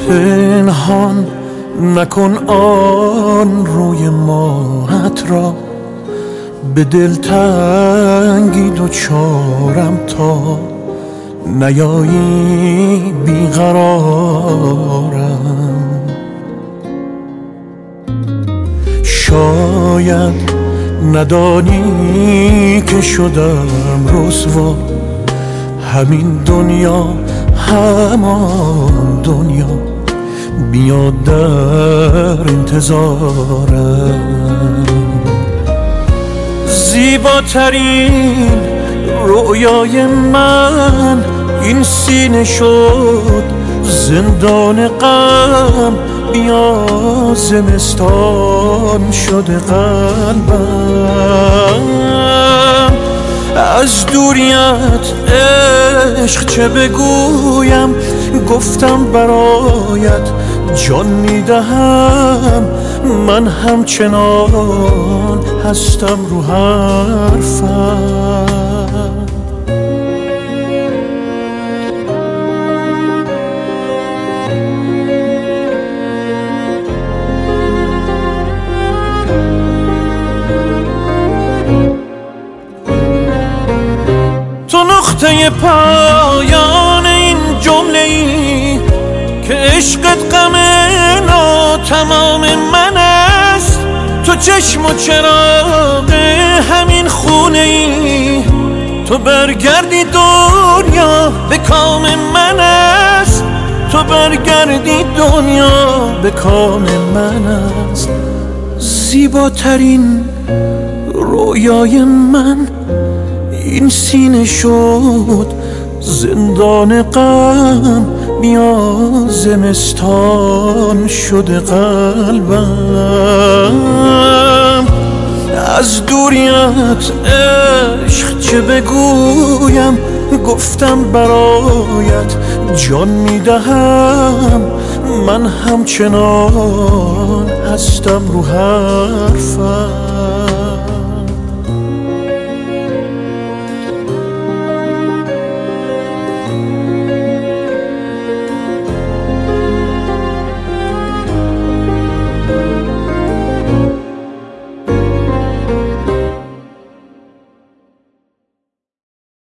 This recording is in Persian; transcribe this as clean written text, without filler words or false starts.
پنهان نکن آن روی ماهت را، به دلتنگی دوچارم تا نیایی بیقرارم. شاید ندانی که شدم رسوا، همین دنیا همان دنیا بیاد در انتظارم. زیباترین رویای من این سینه شد زندان غم، بیا زمستان شده قلبم. از دوریت عشق چه بگویم، گفتم برایت جان میدهم. من همچنان هستم رو حرفم. تو نقطه پایان این جمله ای که عشقت غم ناتمام من است. تو چشم و چراغ همین خونه ای، تو برگردی دنیا به کام من است. تو برگردی دنیا به کام من است. زیباترین رویای من این سینه شد زندان غم، بیا زمستان شده قلبم. از دوریت عشق چه بگویم، گفتم برایت جان میدهم. من همچنان هستم رو حرفم.